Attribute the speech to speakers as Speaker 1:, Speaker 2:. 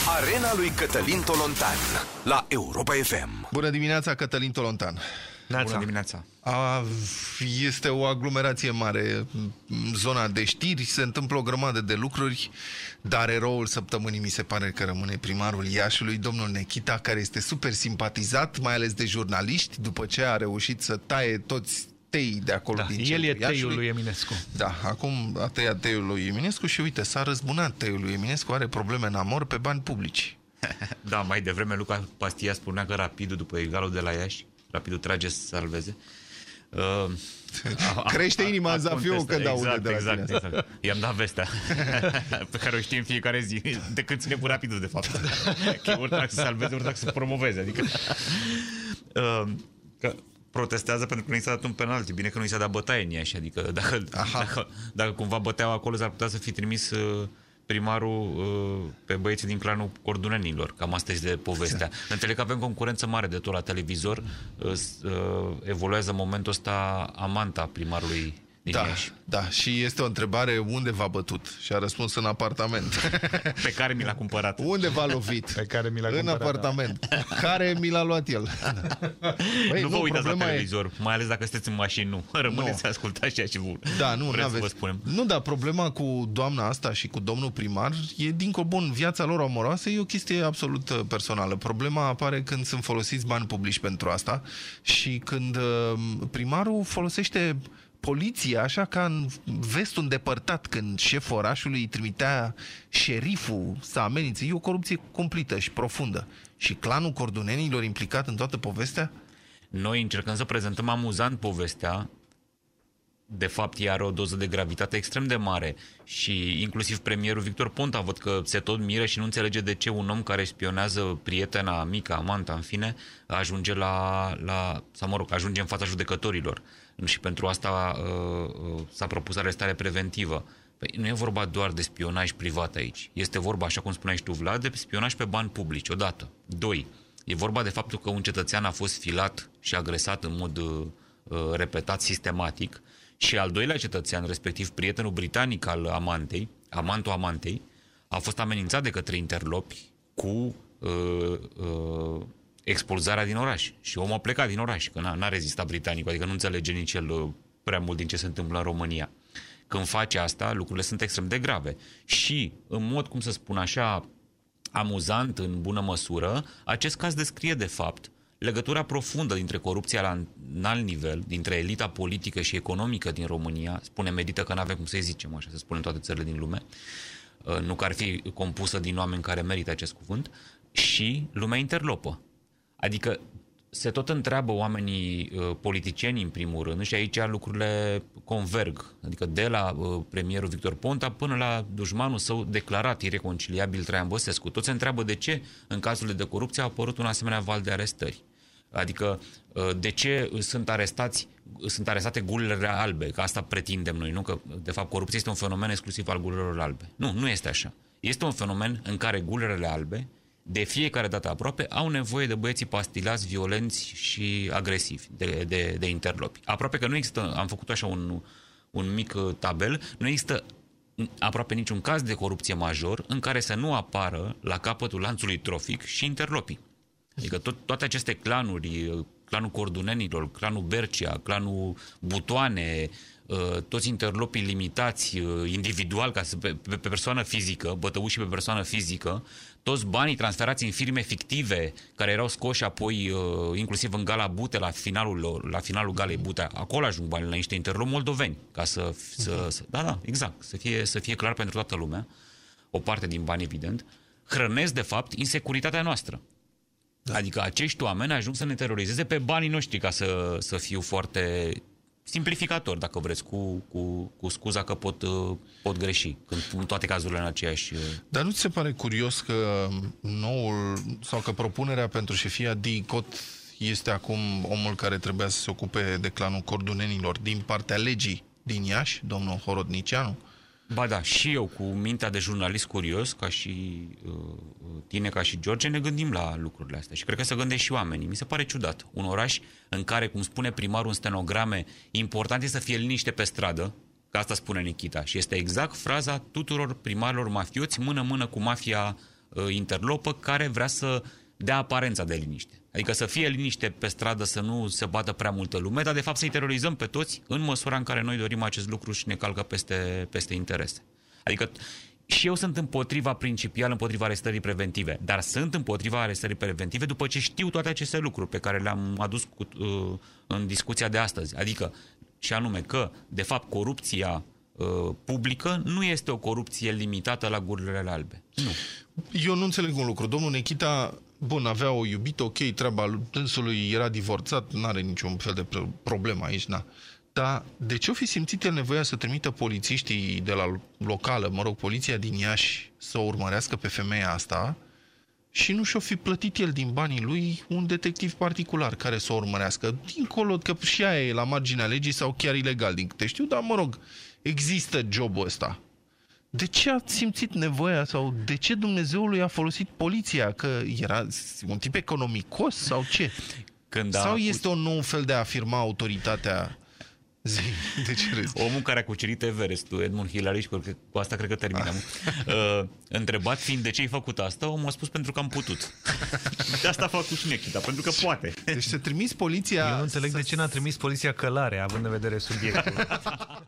Speaker 1: Arena lui Cătălin Tolontan la Europa FM.
Speaker 2: Bună dimineața, Cătălin Tolontan.
Speaker 3: Bună dimineața.
Speaker 2: Este o aglomerație mare în zona de știri, se întâmplă o grămadă de lucruri, dar eroul săptămânii mi se pare că rămâne primarul Iașiului, domnul Nechita, care este super simpatizat, mai ales de jurnaliști, după ce a reușit să taie toți teii de acolo din
Speaker 3: el e
Speaker 2: Iașiului.
Speaker 3: teiul lui Eminescu.
Speaker 2: Da, acum a tăiat teiul lui Eminescu și uite, s-a răzbunat teiul lui Eminescu, are probleme în amor pe bani publici.
Speaker 4: Da, mai devreme Luca Pastia spunea că Rapidul, după egalul de la Iași, Rapidul trage să salveze.
Speaker 2: Crește inima în Zafiu când aude de la tine.
Speaker 4: Exact. I-am dat vestea pe care o știm fiecare zi, de când ține cu Rapidul, de fapt. Că ori dacă să salveze, ori dacă să promoveze. Adică că protestează pentru că nu i s-a dat un penalti. Bine că nu i s-a dat bătaie în Iași. Adică dacă cumva băteau acolo, s-ar putea să fi trimis primarul pe băieții din clanul Cordunenilor. Cam asta este povestea. Înțeleg că avem concurență mare de tot la televizor. Evoluează în momentul ăsta amanta primarului din Iași.
Speaker 2: Da, și este o întrebare: unde v-a bătut? Și a răspuns: în apartament.
Speaker 4: Pe care mi l-a cumpărat.
Speaker 2: Unde v-a lovit?
Speaker 3: Pe care mi l-a
Speaker 2: în
Speaker 3: cumpărat,
Speaker 2: apartament. Care mi l-a luat el.
Speaker 4: Băi, nu vă uitați la televizor, mai ales dacă sunteți în mașini, nu. Rămâneți să ascultați ceea ce vreți să vă spunem.
Speaker 2: Nu, dar problema cu doamna asta și cu domnul primar e dincolo. Bun, viața lor amoroasă e o chestie absolut personală. Problema apare când sunt folosiți bani publici pentru asta și când primarul folosește poliția, așa ca în vestul îndepărtat, când șeful orașului îi trimitea șeriful să amenințe. E o corupție cumplită și profundă. Și clanul Cordunenilor implicat în toată povestea?
Speaker 4: Noi încercăm să prezentăm amuzant povestea. De fapt, ea are o doză de gravitate extrem de mare și inclusiv premierul Victor Ponta văd că se tot miră și nu înțelege de ce un om care spionează prietena, amica, amanta, în fine, ajunge ajunge în fața judecătorilor. Și pentru asta s-a propus arestare preventivă. Păi nu e vorba doar de spionaj privat aici. Este vorba, așa cum spuneai și tu, Vlad, de spionaj pe bani publici, odată. 2. E vorba de faptul că un cetățean a fost filat și agresat în mod repetat, sistematic. Și al doilea cetățean, respectiv prietenul britanic al amantul amantei, a fost amenințat de către interlopi cu expulzarea din oraș. Și omul a plecat din oraș, că n-a rezistat britanicul, adică nu înțelege nici el prea mult din ce se întâmplă în România. Când face asta, lucrurile sunt extrem de grave. Și, în mod, cum să spun așa, amuzant, în bună măsură, acest caz descrie, de fapt, legătura profundă dintre corupția la înalt nivel, dintre elita politică și economică din România, spune Medită că n-avem cum să-i zicem, așa se spune în toate țările din lume, nu că ar fi compusă din oameni care merită acest cuvânt, și lumea interlopă. Adică se tot întreabă oamenii politicieni, în primul rând, și aici lucrurile converg. Adică de la premierul Victor Ponta până la dușmanul său declarat ireconciliabil Traian Băsescu. Toți se întreabă de ce în cazurile de corupție a apărut un asemenea val de arestări. Adică de ce sunt arestate gulile albe, că asta pretindem noi, nu? Că de fapt corupția este un fenomen exclusiv al gulilor albe. Nu este așa. Este un fenomen în care gulile albe de fiecare dată aproape au nevoie de băieții pastilați, violenți și agresivi de interlopi. Aproape că nu există, am făcut așa un mic tabel, nu există aproape niciun caz de corupție major în care să nu apară la capătul lanțului trofic și interlopii. Adică toate aceste clanuri, clanul Cordunenilor, clanul Bercea, clanul Butoane, toți interlopii limitați individual, pe persoană fizică, bătăuși pe persoană fizică, toți banii transferați în firme fictive care erau scoși apoi inclusiv în Gala Bute, la finalul Galei Bute, acolo ajung banii la niște interlopi moldoveni, ca exact, să fie clar pentru toată lumea, o parte din bani, evident, hrănesc de fapt insecuritatea noastră. Da. Adică acești oameni ajung să ne terorizeze pe banii noștri, ca să fiu foarte simplificator, dacă vreți, cu scuza că pot greși, când pun toate cazurile în aceeași...
Speaker 2: Dar nu ți se pare curios că că propunerea pentru șefia DICOT este acum omul care trebuia să se ocupe de clanul Cordunenilor din partea legii din Iași, domnul Horodnicianu?
Speaker 4: Ba da, și eu, cu mintea de jurnalist curios, ca și tine, ca și George, ne gândim la lucrurile astea. Și cred că se gândesc și oamenii. Mi se pare ciudat. Un oraș în care, cum spune primarul în stenograme, important este să fie liniște pe stradă, că asta spune Nechita. Și este exact fraza tuturor primarilor mafioți, mână-mână cu mafia interlopă care vrea să dea aparența de liniște. Adică să fie liniște pe stradă, să nu se bată prea multă lume, dar de fapt să-i terorizăm pe toți în măsura în care noi dorim acest lucru și ne calcă peste interese. Adică și eu sunt împotriva arestării preventive, dar sunt împotriva arestării preventive după ce știu toate aceste lucruri pe care le-am adus în discuția de astăzi. Adică, și anume că, de fapt, corupția publică nu este o corupție limitată la gurile albe. Nu.
Speaker 2: Eu nu înțeleg un lucru. Domnul Nechita, bun, avea o iubită, ok, treaba dânsului, era divorțat, n-are niciun fel de problemă aici, na. Dar de ce o fi simțit el nevoia să trimită polițiștii de la locală, mă rog, poliția din Iași, să o urmărească pe femeia asta și nu și-o fi plătit el din banii lui un detectiv particular care să o urmărească? Dincolo, că și aia e la marginea legii sau chiar ilegal, din câte știu, dar mă rog, există jobul ăsta. De ce a simțit nevoia sau de ce Dumnezeului a folosit poliția? Că era un tip economicos sau ce? Sau este un nou fel de a afirma autoritatea? De ce râzi?
Speaker 4: Omul care a cucerit Everestul, Edmund Hillary, și cu asta cred că terminăm. Întrebat fiind de ce ai făcut asta, omul a spus pentru că am putut. De asta a făcut și Nechita, pentru că poate.
Speaker 2: Deci să trimis poliția...
Speaker 3: Eu nu înțeleg de ce n-a trimis poliția călare, având în vedere subiectul.